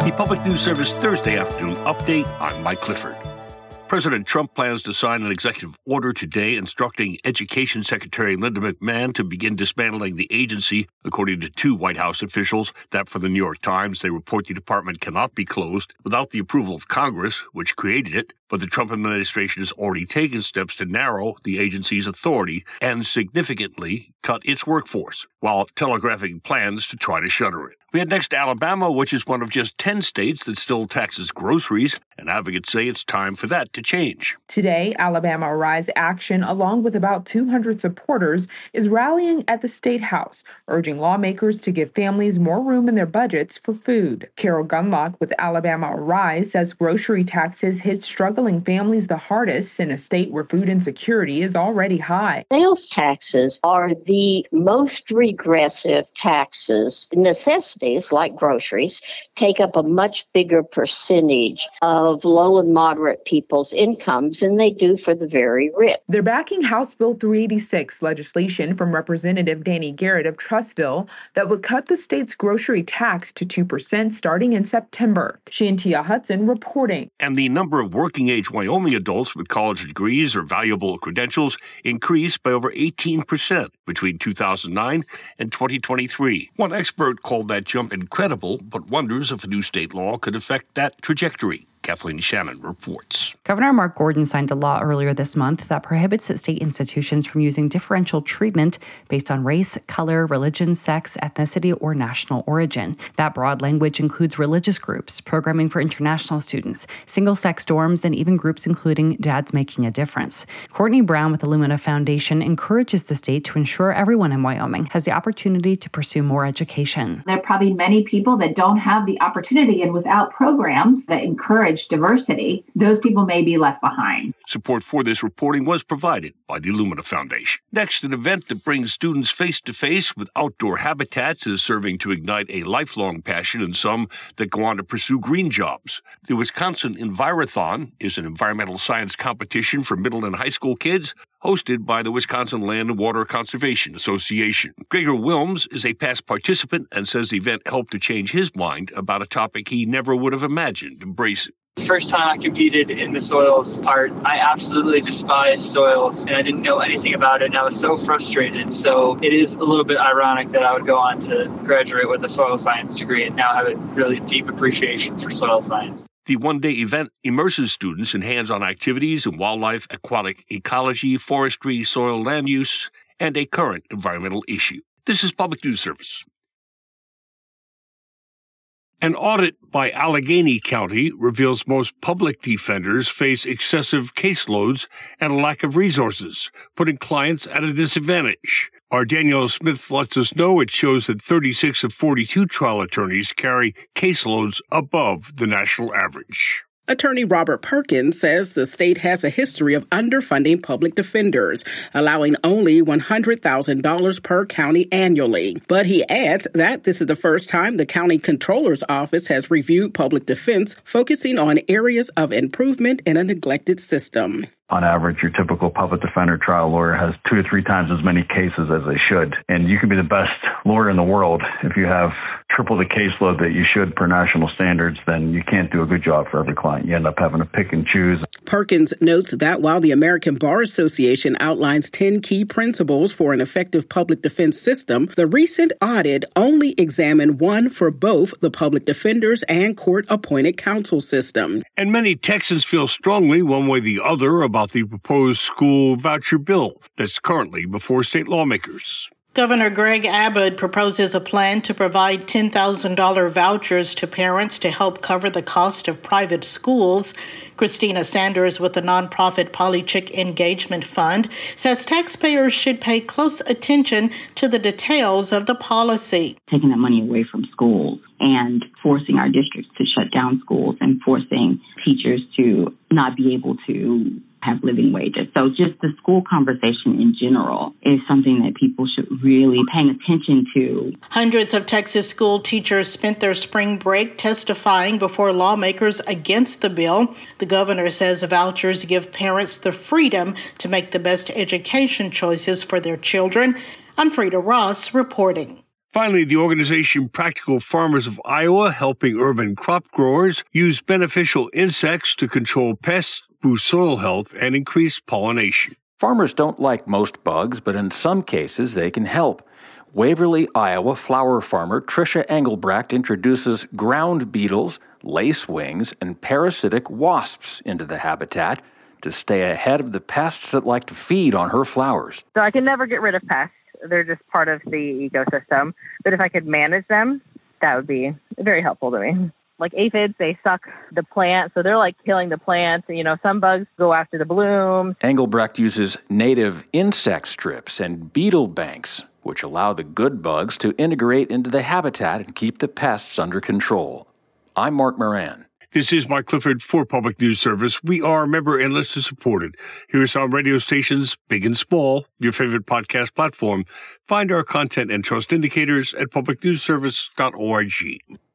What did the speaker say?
The Public News Service Thursday afternoon update. I'm Mike Clifford. President Trump plans to sign an executive order today instructing Education Secretary Linda McMahon to begin dismantling the agency, according to two White House officials. That for the New York Times, they report the department cannot be closed without the approval of Congress, which created it. But the Trump administration has already taken steps to narrow the agency's authority and significantly cut its workforce, while telegraphing plans to try to shutter it. We head next to Alabama, which is one of just 10 states that still taxes groceries, and advocates say it's time for that to change. Today, Alabama Arise Action, along with about 200 supporters, is rallying at the State House, urging lawmakers to give families more room in their budgets for food. Carol Gunlock with Alabama Arise says grocery taxes hit struggling families the hardest in a state where food insecurity is already high. Sales taxes are the most regressive taxes. Necessities like groceries take up a much bigger percentage of low and moderate people's incomes than they do for the very rich. They're backing House Bill 386 legislation from Representative Danny Garrett of Trussville that would cut the state's grocery tax to 2% starting in September. Shantia Hudson reporting. And the number of working-age Wyoming adults with college degrees or valuable credentials increased by over 18% between 2009 and 2023. One expert called that jump incredible, but wonders if a new state law could affect that trajectory. Kathleen Shannon reports. Governor Mark Gordon signed a law earlier this month that prohibits state institutions from using differential treatment based on race, color, religion, sex, ethnicity, or national origin. That broad language includes religious groups, programming for international students, single-sex dorms, and even groups including Dads Making a Difference. Courtney Brown with the Lumina Foundation encourages the state to ensure everyone in Wyoming has the opportunity to pursue more education. There are probably many people that don't have the opportunity, and without programs that encourage diversity, those people may be left behind. Support for this reporting was provided by the Lumina Foundation. Next, an event that brings students face-to-face with outdoor habitats is serving to ignite a lifelong passion in some that go on to pursue green jobs. The Wisconsin Envirothon is an environmental science competition for middle and high school kids hosted by the Wisconsin Land and Water Conservation Association. Gregor Wilms is a past participant and says the event helped to change his mind about a topic he never would have imagined embracing. The first time I competed in the soils part, I absolutely despised soils, and I didn't know anything about it, and I was so frustrated. So it is a little bit ironic that I would go on to graduate with a soil science degree and now have a really deep appreciation for soil science. The one-day event immerses students in hands-on activities in wildlife, aquatic ecology, forestry, soil land use, and a current environmental issue. This is Public News Service. An audit by Allegheny County reveals most public defenders face excessive caseloads and a lack of resources, putting clients at a disadvantage. Our Danielle Smith lets us know it shows that 36 of 42 trial attorneys carry caseloads above the national average. Attorney Robert Perkins says the state has a history of underfunding public defenders, allowing only $100,000 per county annually. But he adds that this is the first time the county controller's office has reviewed public defense, focusing on areas of improvement in a neglected system. On average, your typical public defender trial lawyer has 2 to 3 times as many cases as they should. And you can be the best lawyer in the world. If you have triple the caseload that you should per national standards, then you can't do a good job for every client. You end up having to pick and choose. Perkins notes that while the American Bar Association outlines 10 key principles for an effective public defense system, the recent audit only examined one for both the public defenders and court-appointed counsel system. And many Texans feel strongly one way or the other about the proposed school voucher bill that's currently before state lawmakers. Governor Greg Abbott proposes a plan to provide $10,000 vouchers to parents to help cover the cost of private schools. Christina Sanders with the nonprofit Polychick Engagement Fund says taxpayers should pay close attention to the details of the policy. Taking that money away from schools and forcing our districts to shut down schools and forcing teachers to not be able to have living wages. So just the school conversation in general is something that people should really pay attention to. Hundreds of Texas school teachers spent their spring break testifying before lawmakers against the bill. The governor says vouchers give parents the freedom to make the best education choices for their children. I'm Frida Ross reporting. Finally, the organization Practical Farmers of Iowa, helping urban crop growers use beneficial insects to control pests, boost soil health, and increase pollination. Farmers don't like most bugs, but in some cases they can help. Waverly, Iowa flower farmer Tricia Engelbrecht introduces ground beetles, lacewings, and parasitic wasps into the habitat to stay ahead of the pests that like to feed on her flowers. So I can never get rid of pests. They're just part of the ecosystem. But if I could manage them, that would be very helpful to me. Like aphids, they suck the plant, so they're like killing the plant. You know, some bugs go after the bloom. Engelbrecht uses native insect strips and beetle banks, which allow the good bugs to integrate into the habitat and keep the pests under control. I'm Mark Moran. This is Mike Clifford for Public News Service. We are member and listener supported. Here's our radio stations, big and small, your favorite podcast platform. Find our content and trust indicators at publicnewsservice.org.